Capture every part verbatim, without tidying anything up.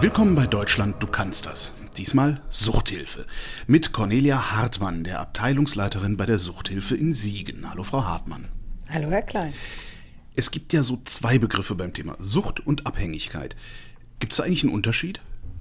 Willkommen bei Deutschland, du kannst das. Diesmal Suchthilfe. Mit Cornelia Hartmann, der Abteilungsleiterin bei der Suchthilfe in Siegen. Hallo Frau Hartmann. Hallo Herr Klein. Es gibt ja so zwei Begriffe beim Thema Sucht und Abhängigkeit. Gibt es da eigentlich einen Unterschied?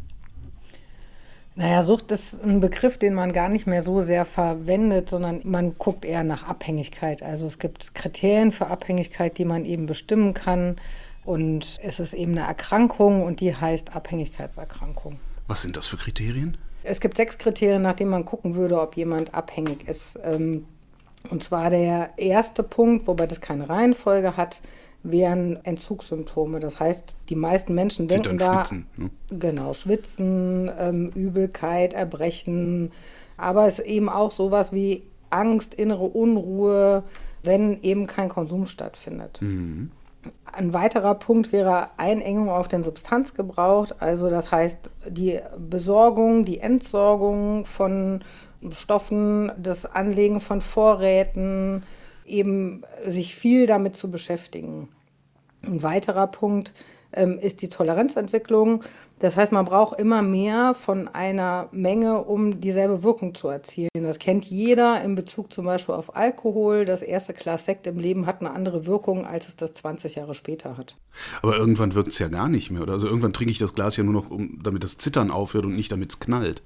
Naja, Sucht ist ein Begriff, den man gar nicht mehr so sehr verwendet, sondern man guckt eher nach Abhängigkeit. Also es gibt Kriterien für Abhängigkeit, die man eben bestimmen kann. Und es ist eben eine Erkrankung und die heißt Abhängigkeitserkrankung. Was sind das für Kriterien? Es gibt sechs Kriterien, nach denen man gucken würde, ob jemand abhängig ist. Und zwar der erste Punkt, wobei das keine Reihenfolge hat, wären Entzugssymptome. Das heißt, die meisten Menschen Sind denken dann da, Schwitzen, ne? genau, Schwitzen, ähm, Übelkeit, Erbrechen, aber es ist eben auch sowas wie Angst, innere Unruhe, wenn eben kein Konsum stattfindet. Mhm. Ein weiterer Punkt wäre Einengung auf den Substanzgebrauch, also das heißt die Besorgung, die Entsorgung von Stoffen, das Anlegen von Vorräten, eben sich viel damit zu beschäftigen. Ein weiterer Punkt ähm, ist die Toleranzentwicklung. Das heißt, man braucht immer mehr von einer Menge, um dieselbe Wirkung zu erzielen. Das kennt jeder in Bezug zum Beispiel auf Alkohol. Das erste Glas Sekt im Leben hat eine andere Wirkung, als es das zwanzig Jahre später hat. Aber irgendwann wirkt es ja gar nicht mehr, oder? Also irgendwann trinke ich das Glas ja nur noch, um, damit das Zittern aufhört und nicht damit es knallt.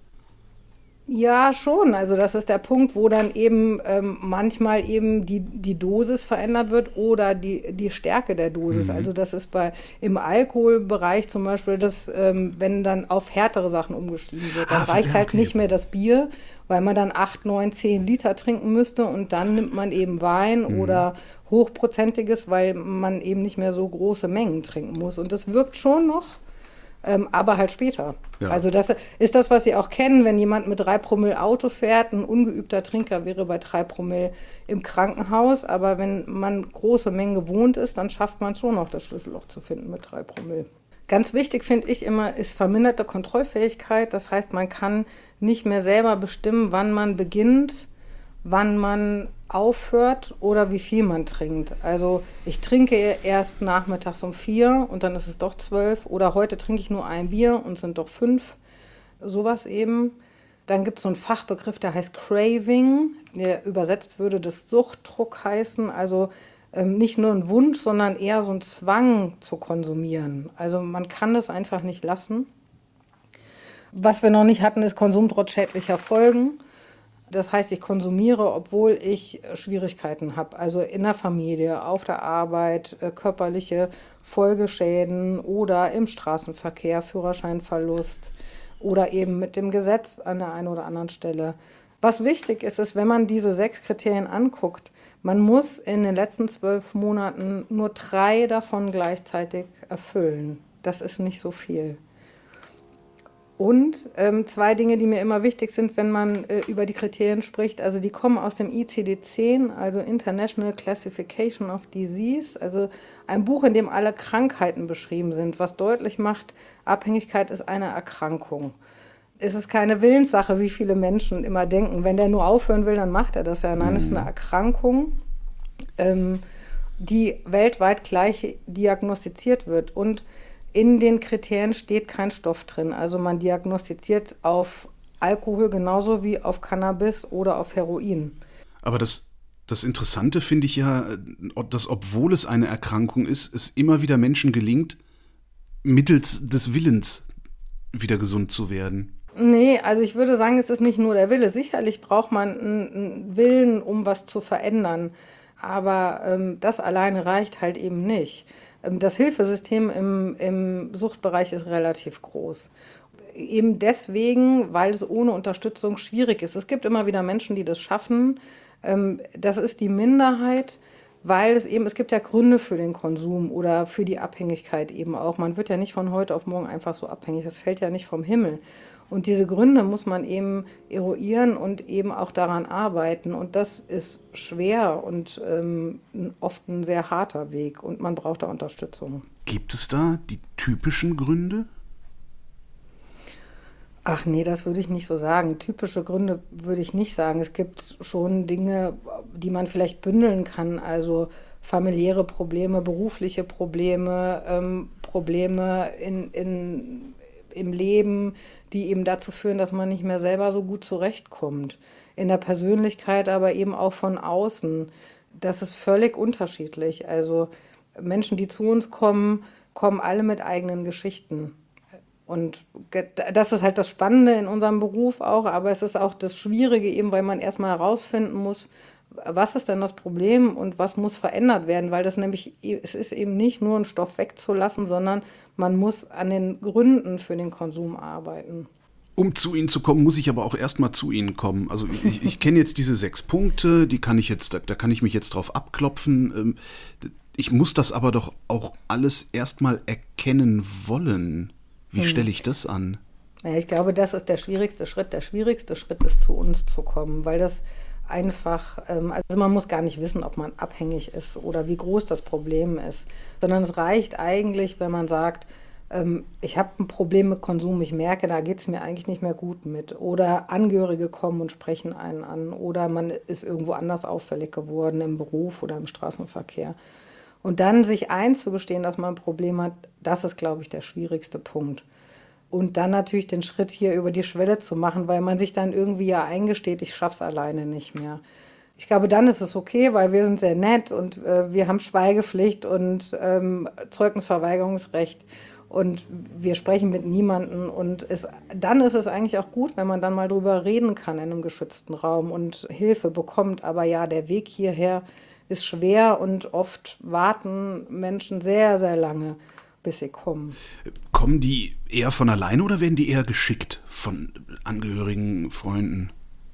Ja, schon. Also das ist der Punkt, wo dann eben ähm, manchmal eben die, die Dosis verändert wird oder die, die Stärke der Dosis. Mhm. Also das ist bei im Alkoholbereich zum Beispiel, dass, ähm, wenn dann auf härtere Sachen umgestiegen wird, dann Ah, reicht ja, halt okay. nicht mehr das Bier, weil man dann acht, neun, zehn Liter trinken müsste und dann nimmt man eben Wein mhm. oder hochprozentiges, weil man eben nicht mehr so große Mengen trinken muss. Und das wirkt schon noch. Ähm, aber halt später. Ja. Also das ist das, was Sie auch kennen, wenn jemand mit drei Promille Auto fährt. Ein ungeübter Trinker wäre bei drei Promille im Krankenhaus. Aber wenn man große Mengen gewohnt ist, dann schafft man schon noch das Schlüsselloch zu finden mit drei Promille. Ganz wichtig finde ich immer, ist verminderte Kontrollfähigkeit. Das heißt, man kann nicht mehr selber bestimmen, wann man beginnt, wann man aufhört oder wie viel man trinkt. Also ich trinke erst nachmittags um vier und dann ist es doch zwölf oder heute trinke ich nur ein Bier und sind doch fünf. Sowas eben. Dann gibt es so einen Fachbegriff, der heißt Craving, der übersetzt würde das Suchtdruck heißen. Also ähm, nicht nur ein Wunsch, sondern eher so ein Zwang zu konsumieren. Also man kann das einfach nicht lassen. Was wir noch nicht hatten, ist Konsum trotz schädlicher Folgen. Das heißt, ich konsumiere, obwohl ich Schwierigkeiten habe. Also in der Familie, auf der Arbeit, äh, körperliche Folgeschäden oder im Straßenverkehr, Führerscheinverlust oder eben mit dem Gesetz an der einen oder anderen Stelle. Was wichtig ist, ist, wenn man diese sechs Kriterien anguckt, man muss in den letzten zwölf Monaten nur drei davon gleichzeitig erfüllen. Das ist nicht so viel. Und ähm, zwei Dinge, die mir immer wichtig sind, wenn man äh, über die Kriterien spricht, also die kommen aus dem I C D zehn, also International Classification of Disease, also ein Buch, in dem alle Krankheiten beschrieben sind, was deutlich macht, Abhängigkeit ist eine Erkrankung. Es ist keine Willenssache, wie viele Menschen immer denken, wenn der nur aufhören will, dann macht er das ja. Nein, es ist eine Erkrankung, ähm, die weltweit gleich diagnostiziert wird. Und in den Kriterien steht kein Stoff drin. Also man diagnostiziert auf Alkohol genauso wie auf Cannabis oder auf Heroin. Aber das, das Interessante finde ich ja, dass obwohl es eine Erkrankung ist, es immer wieder Menschen gelingt, mittels des Willens wieder gesund zu werden. Nee, also ich würde sagen, es ist nicht nur der Wille. Sicherlich braucht man einen Willen, um was zu verändern. Aber ähm, das alleine reicht halt eben nicht. Das Hilfesystem im, im Suchtbereich ist relativ groß. Eben deswegen, weil es ohne Unterstützung schwierig ist. Es gibt immer wieder Menschen, die das schaffen. Das ist die Minderheit, weil es eben, es gibt ja Gründe für den Konsum oder für die Abhängigkeit eben auch. Man wird ja nicht von heute auf morgen einfach so abhängig. Das fällt ja nicht vom Himmel. Und diese Gründe muss man eben eruieren und eben auch daran arbeiten. Und das ist schwer und ähm, oft ein sehr harter Weg. Und man braucht da Unterstützung. Gibt es da die typischen Gründe? Ach nee, das würde ich nicht so sagen. Typische Gründe würde ich nicht sagen. Es gibt schon Dinge, die man vielleicht bündeln kann. Also familiäre Probleme, berufliche Probleme, ähm, Probleme in, in im Leben, die eben dazu führen, dass man nicht mehr selber so gut zurechtkommt. In der Persönlichkeit, aber eben auch von außen. Das ist völlig unterschiedlich. Also Menschen, die zu uns kommen, kommen alle mit eigenen Geschichten. Und das ist halt das Spannende in unserem Beruf auch, aber es ist auch das Schwierige eben, weil man erstmal herausfinden muss, was ist denn das Problem und was muss verändert werden, weil das nämlich, es ist eben nicht nur einen Stoff wegzulassen, sondern man muss an den Gründen für den Konsum arbeiten. Um zu Ihnen zu kommen, muss ich aber auch erstmal zu Ihnen kommen. Also ich, ich kenne jetzt diese sechs Punkte, die kann ich jetzt, da, da kann ich mich jetzt drauf abklopfen. Ich muss das aber doch auch alles erstmal erkennen wollen. Wie stelle ich das an? Ja, ich glaube, das ist der schwierigste Schritt. Der schwierigste Schritt ist, zu uns zu kommen, weil das einfach, ähm, also man muss gar nicht wissen, ob man abhängig ist oder wie groß das Problem ist, sondern es reicht eigentlich, wenn man sagt, ähm, ich habe ein Problem mit Konsum, ich merke, da geht es mir eigentlich nicht mehr gut mit. Oder Angehörige kommen und sprechen einen an oder man ist irgendwo anders auffällig geworden im Beruf oder im Straßenverkehr. Und dann sich einzugestehen, dass man ein Problem hat, das ist, glaube ich, der schwierigste Punkt. Und dann natürlich den Schritt hier über die Schwelle zu machen, weil man sich dann irgendwie ja eingesteht, ich schaff's alleine nicht mehr. Ich glaube, dann ist es okay, weil wir sind sehr nett und äh, wir haben Schweigepflicht und ähm, Zeugnisverweigerungsrecht und wir sprechen mit niemandem. Und es, dann ist es eigentlich auch gut, wenn man dann mal drüber reden kann in einem geschützten Raum und Hilfe bekommt. Aber ja, der Weg hierher ist schwer und oft warten Menschen sehr, sehr lange, bis sie kommen. Kommen die eher von alleine oder werden die eher geschickt von Angehörigen, Freunden?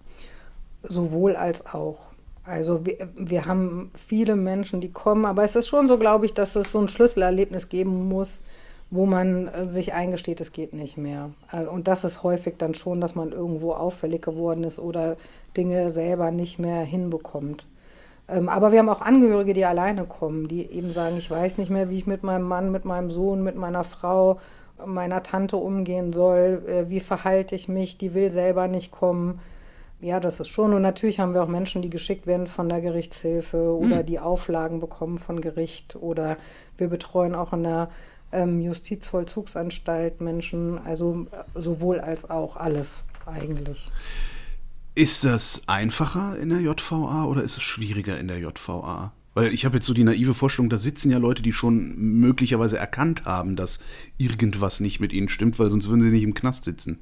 Sowohl als auch. Also wir, wir haben viele Menschen, die kommen, aber es ist schon so, glaube ich, dass es so ein Schlüsselerlebnis geben muss, wo man sich eingesteht, es geht nicht mehr. Und das ist häufig dann schon, dass man irgendwo auffällig geworden ist oder Dinge selber nicht mehr hinbekommt. Aber wir haben auch Angehörige, die alleine kommen, die eben sagen, ich weiß nicht mehr, wie ich mit meinem Mann, mit meinem Sohn, mit meiner Frau, meiner Tante umgehen soll, wie verhalte ich mich, die will selber nicht kommen. Ja, das ist schon. Und natürlich haben wir auch Menschen, die geschickt werden von der Gerichtshilfe oder hm. die Auflagen bekommen von Gericht. Oder wir betreuen auch in der ähm, Justizvollzugsanstalt Menschen, also sowohl als auch alles eigentlich. Ist das einfacher in der J V A oder ist es schwieriger in der J V A? Weil ich habe jetzt so die naive Vorstellung, da sitzen ja Leute, die schon möglicherweise erkannt haben, dass irgendwas nicht mit ihnen stimmt, weil sonst würden sie nicht im Knast sitzen.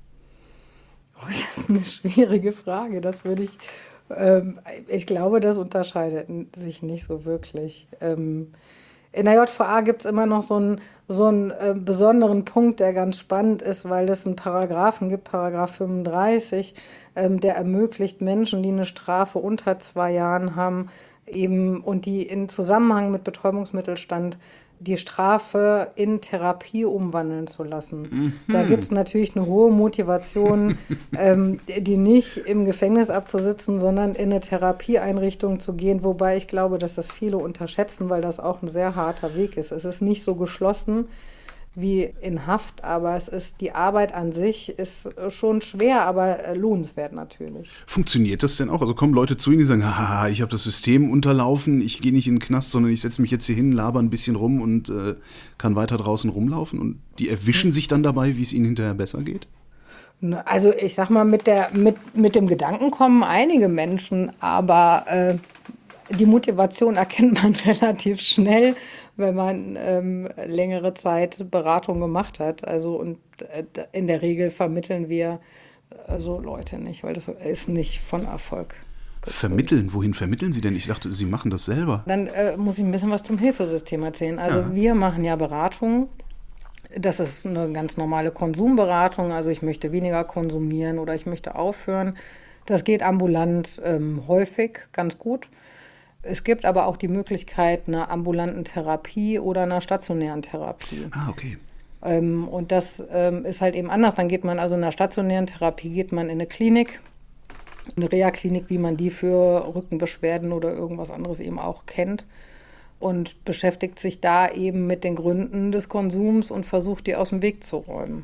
Oh, das ist eine schwierige Frage. Das würde ich, ähm, ich glaube, das unterscheidet sich nicht so wirklich. Ähm, in der J V A gibt es immer noch so einen, so einen äh, besonderen Punkt, der ganz spannend ist, weil es einen Paragraphen gibt, Paragraph fünfunddreißig, ähm, der ermöglicht Menschen, die eine Strafe unter zwei Jahren haben, eben und die in Zusammenhang mit Betäubungsmittelstand die Strafe in Therapie umwandeln zu lassen. Mhm. Da gibt es natürlich eine hohe Motivation, ähm, die nicht im Gefängnis abzusitzen, sondern in eine Therapieeinrichtung zu gehen, wobei ich glaube, dass das viele unterschätzen, weil das auch ein sehr harter Weg ist. Es ist nicht so geschlossen wie in Haft, aber es ist, die Arbeit an sich ist schon schwer, aber lohnenswert natürlich. Funktioniert das denn auch? Also kommen Leute zu Ihnen, die sagen, haha, ich habe das System unterlaufen, ich gehe nicht in den Knast, sondern ich setze mich jetzt hier hin, laber ein bisschen rum und äh, kann weiter draußen rumlaufen und die erwischen sich dann dabei, wie es ihnen hinterher besser geht? Also ich sag mal, mit, der, mit, mit dem Gedanken kommen einige Menschen, aber äh, die Motivation erkennt man relativ schnell, wenn man ähm, längere Zeit Beratung gemacht hat. Also und äh, in der Regel vermitteln wir äh, so Leute nicht, weil das ist nicht von Erfolg. Vermitteln? Wohin vermitteln Sie denn? Ich dachte, Sie machen das selber. Dann äh, muss ich ein bisschen was zum Hilfesystem erzählen. Also ja. Wir machen ja Beratung. Das ist eine ganz normale Konsumberatung. Also ich möchte weniger konsumieren oder ich möchte aufhören. Das geht ambulant ähm, häufig ganz gut. Es gibt aber auch die Möglichkeit einer ambulanten Therapie oder einer stationären Therapie. Ah, okay. Ähm, und das ähm, ist halt eben anders. Dann geht man also in einer stationären Therapie, geht man in eine Klinik, eine Reha-Klinik, wie man die für Rückenbeschwerden oder irgendwas anderes eben auch kennt und beschäftigt sich da eben mit den Gründen des Konsums und versucht, die aus dem Weg zu räumen.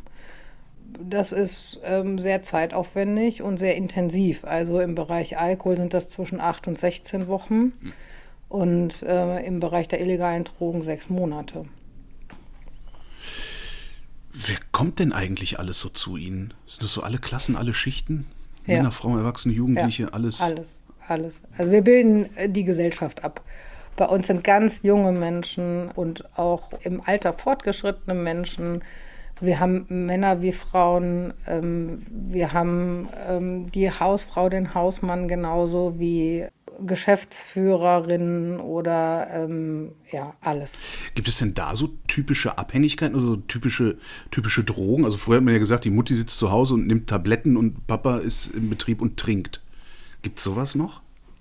Das ist ähm, sehr zeitaufwendig und sehr intensiv. Also im Bereich Alkohol sind das zwischen acht und sechzehn Wochen und äh, im Bereich der illegalen Drogen sechs Monate. Wer kommt denn eigentlich alles so zu Ihnen? Sind das so alle Klassen, alle Schichten? Ja. Männer, Frauen, Erwachsene, Jugendliche, Ja, alles? Alles, alles. Also wir bilden äh, die Gesellschaft ab. Bei uns sind ganz junge Menschen und auch im Alter fortgeschrittene Menschen. Wir haben Männer wie Frauen. Ähm, wir haben ähm, die Hausfrau, den Hausmann genauso wie Geschäftsführerinnen oder ähm, ja, alles. Gibt es denn da so typische Abhängigkeiten, also typische, typische Drogen? Also vorher hat man ja gesagt, die Mutti sitzt zu Hause und nimmt Tabletten und Papa ist im Betrieb und trinkt. Gibt es sowas noch?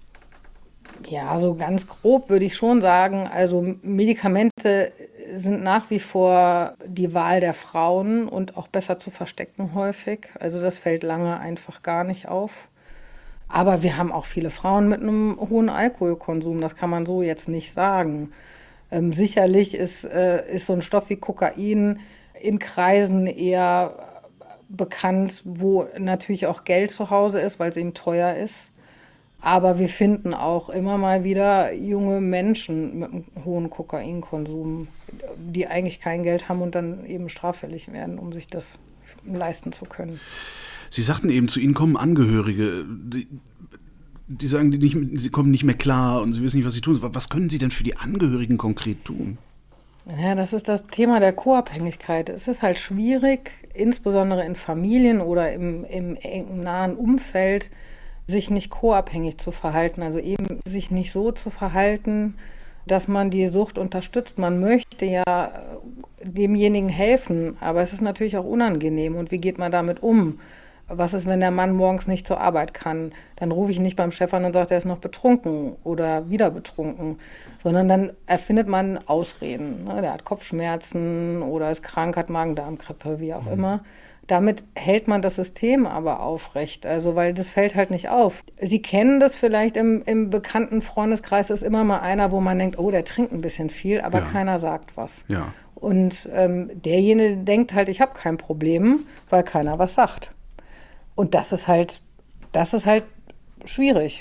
Ja, so ganz grob würde ich schon sagen, also Medikamente sind nach wie vor die Wahl der Frauen und auch besser zu verstecken häufig. Also das fällt lange einfach gar nicht auf. Aber wir haben auch viele Frauen mit einem hohen Alkoholkonsum, das kann man so jetzt nicht sagen. Ähm, sicherlich ist, äh, ist so ein Stoff wie Kokain in Kreisen eher bekannt, wo natürlich auch Geld zu Hause ist, weil es eben teuer ist. Aber wir finden auch immer mal wieder junge Menschen mit einem hohen Kokainkonsum, die eigentlich kein Geld haben und dann eben straffällig werden, um sich das leisten zu können. Sie sagten eben, zu Ihnen kommen Angehörige, die, die sagen, die nicht, sie kommen nicht mehr klar und sie wissen nicht, was sie tun. Was können Sie denn für die Angehörigen konkret tun? Ja, das ist das Thema der Co-Abhängigkeit. Es ist halt schwierig, insbesondere in Familien oder im, im, im nahen Umfeld, sich nicht co-abhängig zu verhalten, also eben sich nicht so zu verhalten, dass man die Sucht unterstützt. Man möchte ja demjenigen helfen, aber es ist natürlich auch unangenehm. Und wie geht man damit um? Was ist, wenn der Mann morgens nicht zur Arbeit kann? Dann rufe ich nicht beim Chef an und sage, er ist noch betrunken oder wieder betrunken, sondern dann erfindet man Ausreden. Ne? Der hat Kopfschmerzen oder ist krank, hat Magen-Darm-Grippe, wie auch mhm. immer. Damit hält man das System aber aufrecht, also weil das fällt halt nicht auf. Sie kennen das vielleicht im, im bekannten Freundeskreis, ist immer mal einer, wo man denkt, oh, der trinkt ein bisschen viel, aber ja. keiner sagt was. Ja. Und ähm, derjenige denkt halt, ich habe kein Problem, weil keiner was sagt. Und das ist halt, das ist halt schwierig.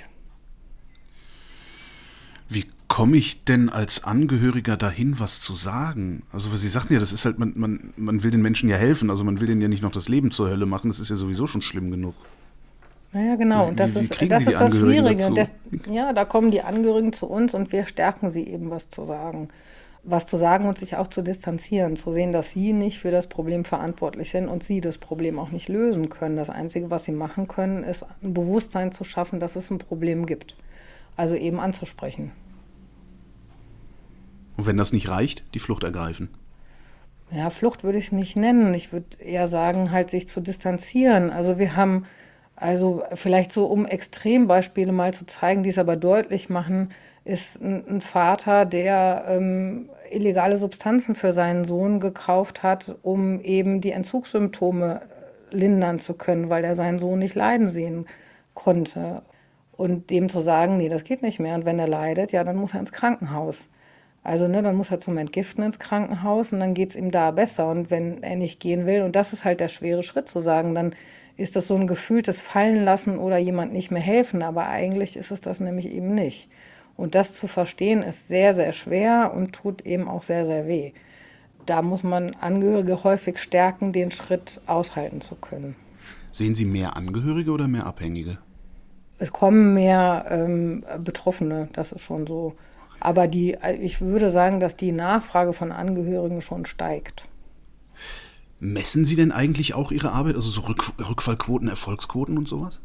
Wie komme ich denn als Angehöriger dahin, was zu sagen? Also, was Sie sagten ja, das ist halt, man, man, man will den Menschen ja helfen, also man will denen ja nicht noch das Leben zur Hölle machen, das ist ja sowieso schon schlimm genug. Naja, genau, und das wie, wie ist, das, ist das Schwierige. Und das, ja, da kommen die Angehörigen zu uns und wir stärken sie eben, was zu sagen. Was zu sagen und sich auch zu distanzieren, zu sehen, dass sie nicht für das Problem verantwortlich sind und sie das Problem auch nicht lösen können. Das Einzige, was sie machen können, ist ein Bewusstsein zu schaffen, dass es ein Problem gibt. Also eben anzusprechen. Und wenn das nicht reicht, die Flucht ergreifen? Ja, Flucht würde ich es nicht nennen. Ich würde eher sagen, halt sich zu distanzieren. Also wir haben, also vielleicht so, um Extrembeispiele mal zu zeigen, die es aber deutlich machen, ist ein, ein Vater, der ähm, illegale Substanzen für seinen Sohn gekauft hat, um eben die Entzugssymptome lindern zu können, weil er seinen Sohn nicht leiden sehen konnte. Und dem zu sagen, nee, das geht nicht mehr. Und wenn er leidet, ja, dann muss er ins Krankenhaus. Also ne, dann muss er zum Entgiften ins Krankenhaus und dann geht es ihm da besser. Und wenn er nicht gehen will, und das ist halt der schwere Schritt zu sagen, dann ist das so ein gefühltes Fallenlassen oder jemand nicht mehr helfen. Aber eigentlich ist es das nämlich eben nicht. Und das zu verstehen ist sehr, sehr schwer und tut eben auch sehr, sehr weh. Da muss man Angehörige häufig stärken, den Schritt aushalten zu können. Sehen Sie mehr Angehörige oder mehr Abhängige? Es kommen mehr ähm, Betroffene, das ist schon so. Aber die, ich würde sagen, dass die Nachfrage von Angehörigen schon steigt. Messen Sie denn eigentlich auch Ihre Arbeit, also so Rück, Rückfallquoten, Erfolgsquoten und sowas?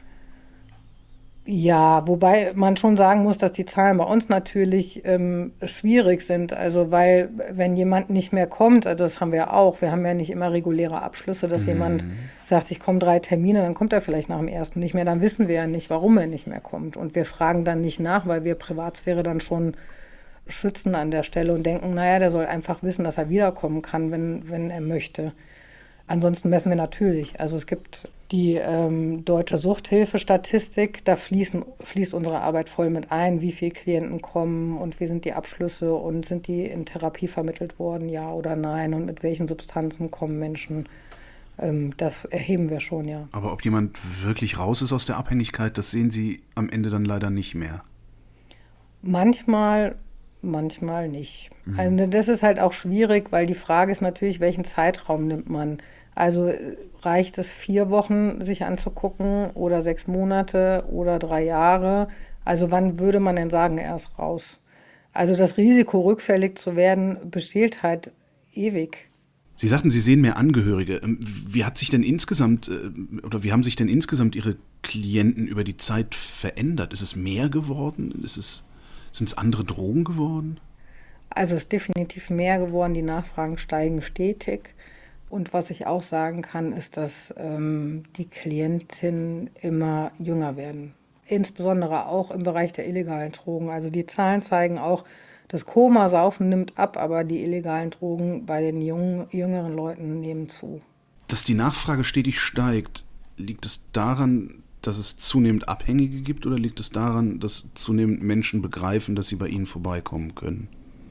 Ja, wobei man schon sagen muss, dass die Zahlen bei uns natürlich ähm, schwierig sind. Also weil, wenn jemand nicht mehr kommt, also das haben wir auch, wir haben ja nicht immer reguläre Abschlüsse, dass mhm. jemand sagt, ich komme drei Termine, dann kommt er vielleicht nach dem ersten nicht mehr, dann wissen wir ja nicht, warum er nicht mehr kommt. Und wir fragen dann nicht nach, weil wir Privatsphäre dann schon schützen an der Stelle und denken, naja, der soll einfach wissen, dass er wiederkommen kann, wenn, wenn er möchte. Ansonsten messen wir natürlich. Also es gibt die ähm, Deutsche Suchthilfe-Statistik, da fließen, fließt unsere Arbeit voll mit ein, wie viele Klienten kommen und wie sind die Abschlüsse und sind die in Therapie vermittelt worden, ja oder nein, und mit welchen Substanzen kommen Menschen. Ähm, das erheben wir schon, ja. Aber ob jemand wirklich raus ist aus der Abhängigkeit, das sehen Sie am Ende dann leider nicht mehr. Manchmal manchmal nicht. Mhm. Also das ist halt auch schwierig, weil die Frage ist natürlich, welchen Zeitraum nimmt man? Also reicht es vier Wochen, sich anzugucken oder sechs Monate oder drei Jahre? Also wann würde man denn sagen, er ist raus? Also das Risiko, rückfällig zu werden, besteht halt ewig. Sie sagten, Sie sehen mehr Angehörige. Wie hat sich denn insgesamt oder wie haben sich denn insgesamt Ihre Klienten über die Zeit verändert? Ist es mehr geworden? Ist es, sind es andere Drogen geworden? Also es ist definitiv mehr geworden. Die Nachfragen steigen stetig. Und was ich auch sagen kann, ist, dass ähm, die Klientinnen immer jünger werden. Insbesondere auch im Bereich der illegalen Drogen. Also die Zahlen zeigen auch, das Komasaufen nimmt ab, aber die illegalen Drogen bei den jungen, jüngeren Leuten nehmen zu. Dass die Nachfrage stetig steigt, liegt es daran, dass es zunehmend Abhängige gibt, oder liegt es daran, dass zunehmend Menschen begreifen, dass sie bei ihnen vorbeikommen können?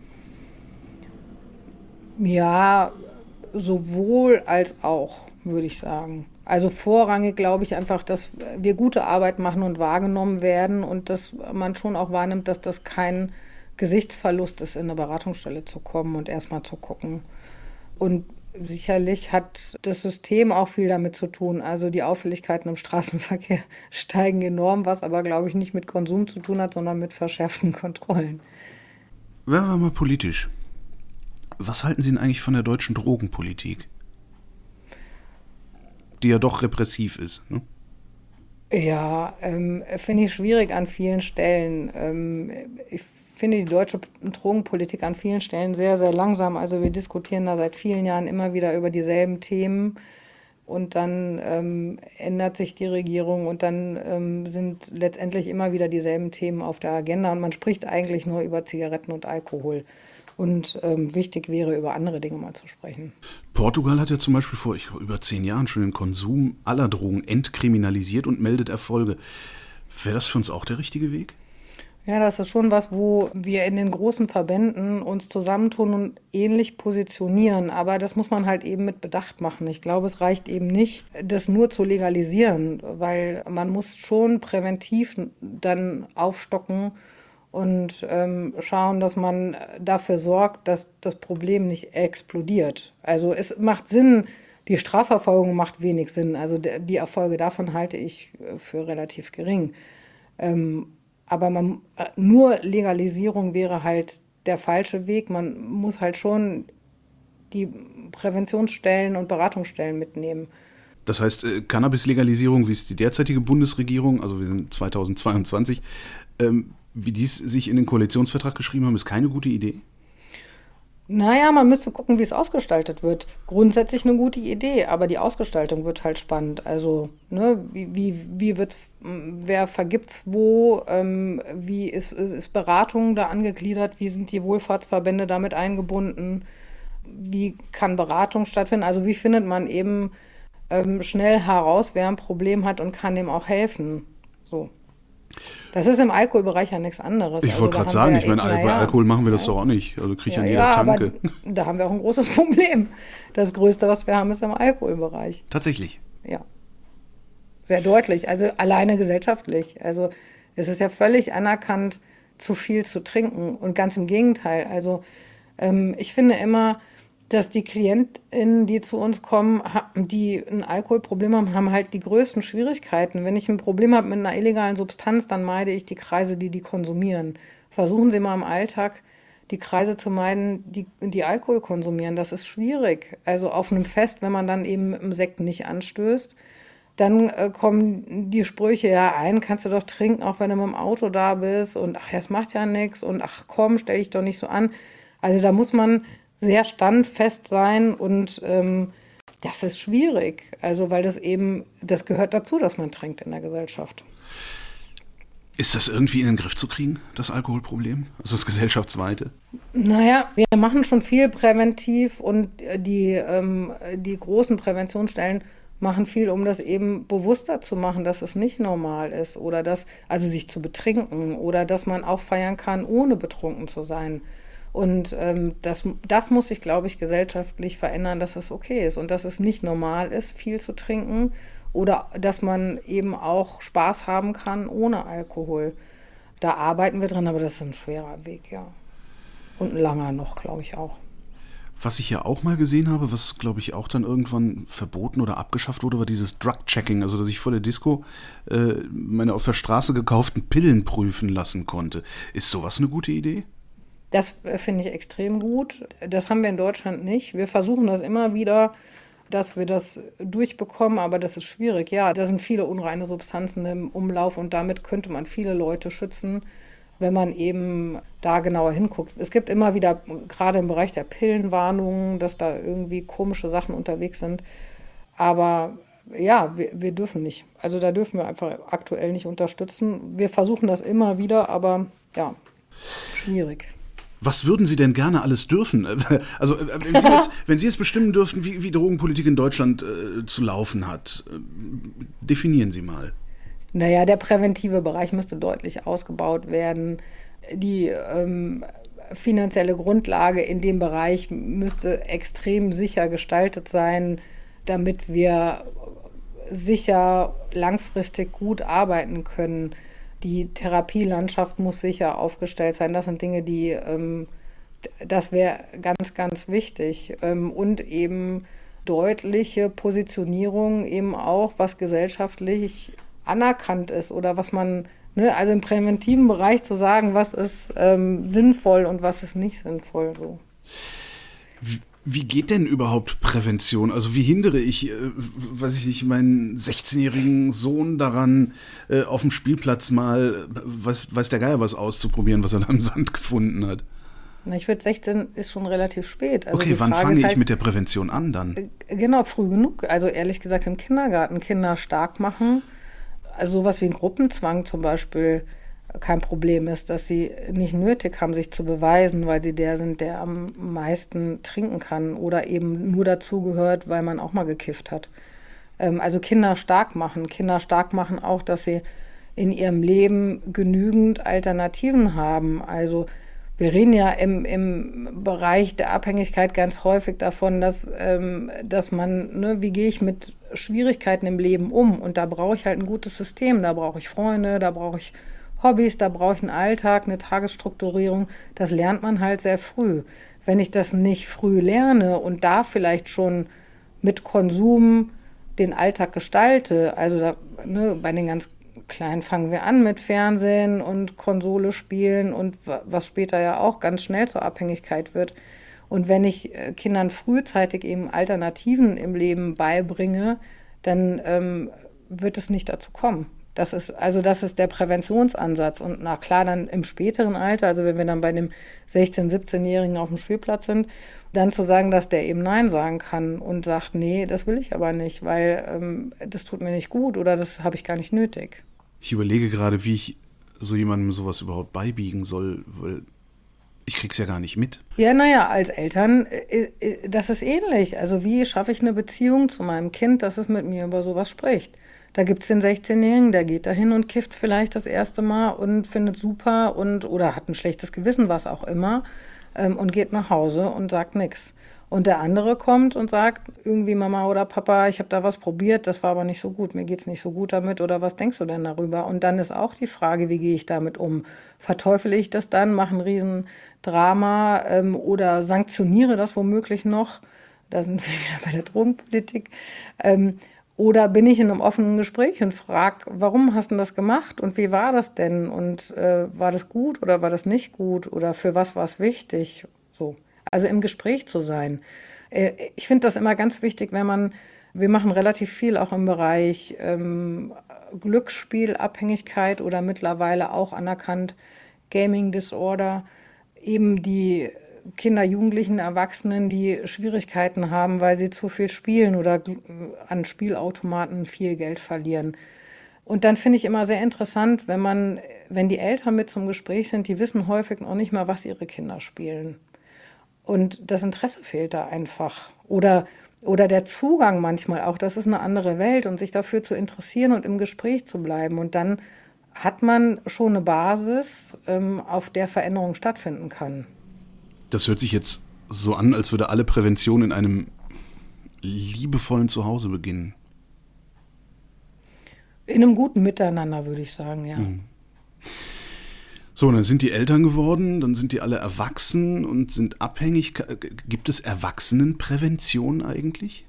Ja, sowohl als auch, würde ich sagen. Also vorrangig glaube ich einfach, dass wir gute Arbeit machen und wahrgenommen werden und dass man schon auch wahrnimmt, dass das kein Gesichtsverlust ist, in eine Beratungsstelle zu kommen und erstmal zu gucken. Und sicherlich hat das System auch viel damit zu tun. Also die Auffälligkeiten im Straßenverkehr steigen enorm, was aber, glaube ich, nicht mit Konsum zu tun hat, sondern mit verschärften Kontrollen. Werden wir mal politisch. Was halten Sie denn eigentlich von der deutschen Drogenpolitik? Die ja doch repressiv ist, ne? Ja, ähm, finde ich schwierig an vielen Stellen. Ähm, ich finde die deutsche Drogenpolitik an vielen Stellen sehr, sehr langsam. Also wir diskutieren da seit vielen Jahren immer wieder über dieselben Themen. Und dann ähm, ändert sich die Regierung und dann ähm, sind letztendlich immer wieder dieselben Themen auf der Agenda. Und man spricht eigentlich nur über Zigaretten und Alkohol. Und ähm, wichtig wäre, über andere Dinge mal zu sprechen. Portugal hat ja zum Beispiel vor ich, über zehn Jahren schon den Konsum aller Drogen entkriminalisiert und meldet Erfolge. Wäre das für uns auch der richtige Weg? Ja, das ist schon was, wo wir in den großen Verbänden uns zusammentun und ähnlich positionieren. Aber das muss man halt eben mit Bedacht machen. Ich glaube, es reicht eben nicht, das nur zu legalisieren, weil man muss schon präventiv dann aufstocken und ähm, schauen, dass man dafür sorgt, dass das Problem nicht explodiert. Also es macht Sinn, die Strafverfolgung macht wenig Sinn. Also die Erfolge davon halte ich für relativ gering. Ähm, aber man, nur Legalisierung wäre halt der falsche Weg. Man muss halt schon die Präventionsstellen und Beratungsstellen mitnehmen. Das heißt, äh, Cannabis-Legalisierung, wie es die derzeitige Bundesregierung, also wir sind zweitausendzweiundzwanzig, ähm, wie die es sich in den Koalitionsvertrag geschrieben haben, ist keine gute Idee? Naja, man müsste gucken, wie es ausgestaltet wird. Grundsätzlich eine gute Idee, aber die Ausgestaltung wird halt spannend. Also, ne, wie, wie, wie wird's, wer vergibt's wo, ähm, wie ist, ist, ist Beratung da angegliedert, wie sind die Wohlfahrtsverbände damit eingebunden, wie kann Beratung stattfinden, also wie findet man eben ähm, schnell heraus, wer ein Problem hat und kann dem auch helfen. So. Das ist im Alkoholbereich ja nichts anderes. Ich wollte also, gerade sagen, ich meine, ja, bei Alkohol machen wir das ja. doch auch nicht. Also kriege ich ja, an jeder ja, Tanke. Aber da haben wir auch ein großes Problem. Das Größte, was wir haben, ist im Alkoholbereich. Tatsächlich? Ja. Sehr deutlich. Also alleine gesellschaftlich. Also es ist ja völlig anerkannt, zu viel zu trinken. Und ganz im Gegenteil. Also ähm, ich finde immer, dass die KlientInnen, die zu uns kommen, die ein Alkoholproblem haben, haben halt die größten Schwierigkeiten. Wenn ich ein Problem habe mit einer illegalen Substanz, dann meide ich die Kreise, die die konsumieren. Versuchen Sie mal im Alltag, die Kreise zu meiden, die, die Alkohol konsumieren. Das ist schwierig. Also auf einem Fest, wenn man dann eben mit dem Sekt nicht anstößt, dann äh, kommen die Sprüche, ja, einen kannst du doch trinken, auch wenn du mit dem Auto da bist. Und ach, das macht ja nichts. Und ach komm, stell dich doch nicht so an. Also da muss man sehr standfest sein und ähm, das ist schwierig. Also weil das eben, das gehört dazu, dass man trinkt in der Gesellschaft. Ist das irgendwie in den Griff zu kriegen, das Alkoholproblem? Also das gesellschaftsweite? Naja, wir machen schon viel präventiv und die, ähm, die großen Präventionsstellen machen viel, um das eben bewusster zu machen, dass es nicht normal ist oder dass, also sich zu betrinken oder dass man auch feiern kann, ohne betrunken zu sein. Und ähm, das, das muss sich, glaube ich, gesellschaftlich verändern, dass es okay ist und dass es nicht normal ist, viel zu trinken oder dass man eben auch Spaß haben kann ohne Alkohol. Da arbeiten wir dran, aber das ist ein schwerer Weg, ja. Und ein langer noch, glaube ich auch. Was ich ja auch mal gesehen habe, was glaube ich auch dann irgendwann verboten oder abgeschafft wurde, war dieses Drug-Checking, also dass ich vor der Disco äh, meine auf der Straße gekauften Pillen prüfen lassen konnte. Ist sowas eine gute Idee? Das äh, finde ich extrem gut. Das haben wir in Deutschland nicht. Wir versuchen das immer wieder, dass wir das durchbekommen, aber das ist schwierig. Ja, da sind viele unreine Substanzen im Umlauf und damit könnte man viele Leute schützen, wenn man eben da genauer hinguckt. Es gibt immer wieder, gerade im Bereich der Pillenwarnungen, dass da irgendwie komische Sachen unterwegs sind. Aber ja, wir, wir dürfen nicht. Also da dürfen wir einfach aktuell nicht unterstützen. Wir versuchen das immer wieder, aber ja, schwierig. Was würden Sie denn gerne alles dürfen? Also wenn Sie jetzt, wenn Sie jetzt bestimmen dürften, wie, wie Drogenpolitik in Deutschland äh, zu laufen hat, äh, definieren Sie mal. Naja, der präventive Bereich müsste deutlich ausgebaut werden. Die ähm, finanzielle Grundlage in dem Bereich müsste extrem sicher gestaltet sein, damit wir sicher langfristig gut arbeiten können. Die Therapielandschaft muss sicher aufgestellt sein. Das sind Dinge, die, ähm, das wäre ganz, ganz wichtig. Ähm, und eben deutliche Positionierung eben auch, was gesellschaftlich anerkannt ist oder was man, ne, also im präventiven Bereich zu sagen, was ist ähm, sinnvoll und was ist nicht sinnvoll. So. Wie, wie geht denn überhaupt Prävention? Also wie hindere ich, äh, weiß ich nicht, meinen sechzehnjährigen Sohn daran, äh, auf dem Spielplatz mal, äh, weiß, weiß der Geier was auszuprobieren, was er da im Sand gefunden hat? Na, ich würde sechzehn ist schon relativ spät. Also okay, wann fange halt, ich mit der Prävention an dann? Genau, früh genug. Also ehrlich gesagt im Kindergarten Kinder stark machen. Also sowas wie ein Gruppenzwang zum Beispiel kein Problem ist, dass sie nicht nötig haben, sich zu beweisen, weil sie der sind, der am meisten trinken kann oder eben nur dazugehört, weil man auch mal gekifft hat. Ähm, also Kinder stark machen. Kinder stark machen auch, dass sie in ihrem Leben genügend Alternativen haben. Also wir reden ja im, im Bereich der Abhängigkeit ganz häufig davon, dass, ähm, dass man, ne, wie gehe ich mit Schwierigkeiten im Leben um? Und da brauche ich halt ein gutes System. Da brauche ich Freunde, da brauche ich Hobbys, da brauche ich einen Alltag, eine Tagesstrukturierung. Das lernt man halt sehr früh. Wenn ich das nicht früh lerne und da vielleicht schon mit Konsum den Alltag gestalte, also da, ne, bei den ganz Kleinen fangen wir an mit Fernsehen und Konsole spielen und was später ja auch ganz schnell zur Abhängigkeit wird. Und wenn ich Kindern frühzeitig eben Alternativen im Leben beibringe, dann ähm, wird es nicht dazu kommen. Das ist, also das ist der Präventionsansatz. Und na klar, dann im späteren Alter, also wenn wir dann bei dem sechzehn-, siebzehnjährigen auf dem Spielplatz sind, dann zu sagen, dass der eben Nein sagen kann und sagt, nee, das will ich aber nicht, weil ähm, das tut mir nicht gut oder das habe ich gar nicht nötig. Ich überlege gerade, wie ich so jemandem sowas überhaupt beibiegen soll, weil ich krieg's ja gar nicht mit. Ja, naja, als Eltern, äh, das ist ähnlich. Also wie schaffe ich eine Beziehung zu meinem Kind, dass es mit mir über sowas spricht? Da gibt es den sechzehnjährigen, der geht dahin und kifft vielleicht das erste Mal und findet super und oder hat ein schlechtes Gewissen, was auch immer, ähm, und geht nach Hause und sagt nichts. Und der andere kommt und sagt irgendwie, Mama oder Papa, ich habe da was probiert, das war aber nicht so gut, mir geht's nicht so gut damit oder was denkst du denn darüber? Und dann ist auch die Frage, wie gehe ich damit um? Verteufele ich das dann, mache ein Riesendrama ähm, oder sanktioniere das womöglich noch? Da sind wir wieder bei der Drogenpolitik. Ähm, Oder bin ich in einem offenen Gespräch und frage, warum hast du das gemacht und wie war das denn? Und äh, war das gut oder war das nicht gut? Oder für was war es wichtig? So. Also im Gespräch zu sein. Äh, ich finde das immer ganz wichtig, wenn man, wir machen relativ viel auch im Bereich ähm, Glücksspielabhängigkeit oder mittlerweile auch anerkannt Gaming Disorder, eben die Kinder, Jugendlichen, Erwachsenen, die Schwierigkeiten haben, weil sie zu viel spielen oder an Spielautomaten viel Geld verlieren. Und dann finde ich immer sehr interessant, wenn man, wenn die Eltern mit zum Gespräch sind, die wissen häufig noch nicht mal, was ihre Kinder spielen. Und das Interesse fehlt da einfach. Oder, oder der Zugang manchmal auch, das ist eine andere Welt und sich dafür zu interessieren und im Gespräch zu bleiben. Und dann hat man schon eine Basis, ähm, auf der Veränderung stattfinden kann. Das hört sich jetzt so an, als würde alle Prävention in einem liebevollen Zuhause beginnen. In einem guten Miteinander, würde ich sagen, ja. Mhm. So, und dann sind die Eltern geworden, dann sind die alle erwachsen und sind abhängig. Gibt es Erwachsenenprävention eigentlich?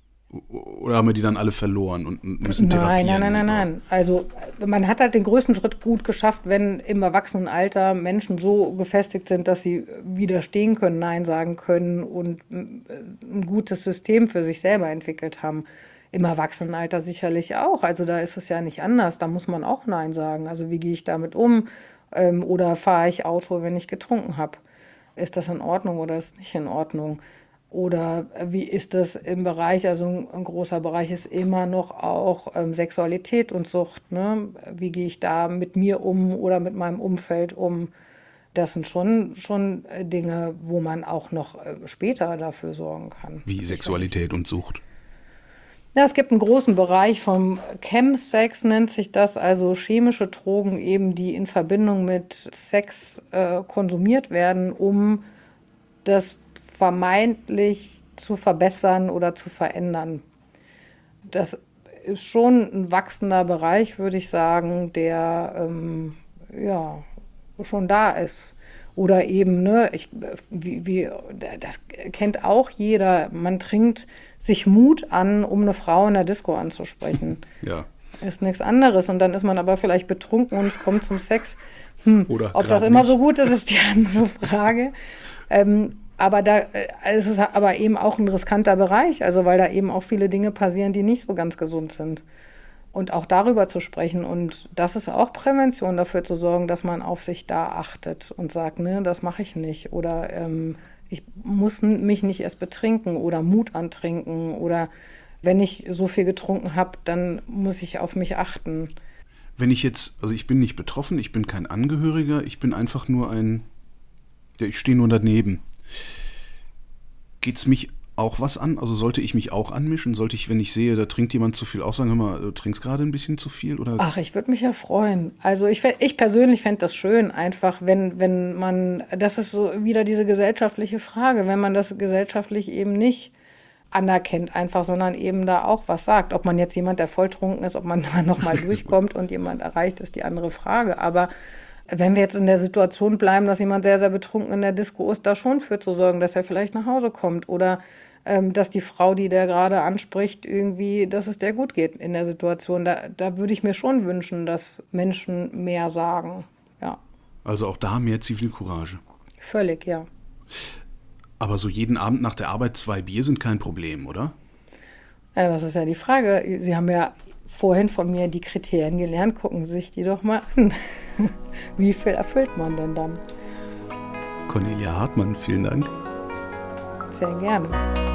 Oder haben wir die dann alle verloren und müssen therapieren? Nein, nein, nein, nein, nein. Also man hat halt den größten Schritt gut geschafft, wenn im Erwachsenenalter Menschen so gefestigt sind, dass sie widerstehen können, Nein sagen können und ein gutes System für sich selber entwickelt haben. Im Erwachsenenalter sicherlich auch. Also da ist es ja nicht anders. Da muss man auch Nein sagen. Also wie gehe ich damit um? Ähm, oder fahre ich Auto, wenn ich getrunken habe? Ist das in Ordnung oder ist es nicht in Ordnung? Oder wie ist das im Bereich, also ein, ein großer Bereich ist immer noch auch ähm, Sexualität und Sucht. Ne? Wie gehe ich da mit mir um oder mit meinem Umfeld um? Das sind schon, schon Dinge, wo man auch noch äh, später dafür sorgen kann. Wie Sexualität und Sucht? Ja, es gibt einen großen Bereich vom Chemsex, nennt sich das, also chemische Drogen eben, die in Verbindung mit Sex äh, konsumiert werden, um das vermeintlich zu verbessern oder zu verändern. Das ist schon ein wachsender Bereich, würde ich sagen, der ähm, ja schon da ist. Oder eben, ne, ich, wie, wie, das kennt auch jeder, man trinkt sich Mut an, um eine Frau in der Disco anzusprechen. Ja. Ist nichts anderes. Und dann ist man aber vielleicht betrunken und es kommt zum Sex. Hm, Oder ob das immer nicht. so gut ist, ist die andere Frage. Ähm, aber da äh, ist es aber eben auch ein riskanter Bereich, also weil da eben auch viele Dinge passieren, die nicht so ganz gesund sind. Und auch darüber zu sprechen. Und das ist auch Prävention, dafür zu sorgen, dass man auf sich da achtet und sagt, ne, das mache ich nicht. Oder ähm, ich muss mich nicht erst betrinken oder Mut antrinken. Oder wenn ich so viel getrunken habe, dann muss ich auf mich achten. Wenn ich jetzt, also ich bin nicht betroffen, ich bin kein Angehöriger, ich bin einfach nur ein, ja, ich stehe nur daneben. Geht's mich auch was an? Also sollte ich mich auch anmischen? Sollte ich, wenn ich sehe, da trinkt jemand zu viel, auch sagen, hör mal, du trinkst gerade ein bisschen zu viel? Oder? Ach, ich würde mich ja freuen. Also ich, ich persönlich fände das schön, einfach, wenn, wenn man, das ist so wieder diese gesellschaftliche Frage, wenn man das gesellschaftlich eben nicht anerkennt einfach, sondern eben da auch was sagt. Ob man jetzt jemand, der volltrunken ist, ob man da nochmal durchkommt und jemand erreicht, ist die andere Frage. Aber wenn wir jetzt in der Situation bleiben, dass jemand sehr, sehr betrunken in der Disco ist, da schon für zu sorgen, dass er vielleicht nach Hause kommt oder ähm, dass die Frau, die der gerade anspricht, irgendwie, dass es der gut geht in der Situation. Da, da würde ich mir schon wünschen, dass Menschen mehr sagen. Ja. Also auch da mehr Zivilcourage. Völlig, ja. Aber so jeden Abend nach der Arbeit zwei Bier sind kein Problem, oder? Ja, das ist ja die Frage. Sie haben ja vorhin von mir die Kriterien gelernt. Gucken Sie sich die doch mal an. Wie viel erfüllt man denn dann? Cornelia Hartmann, vielen Dank. Sehr gerne.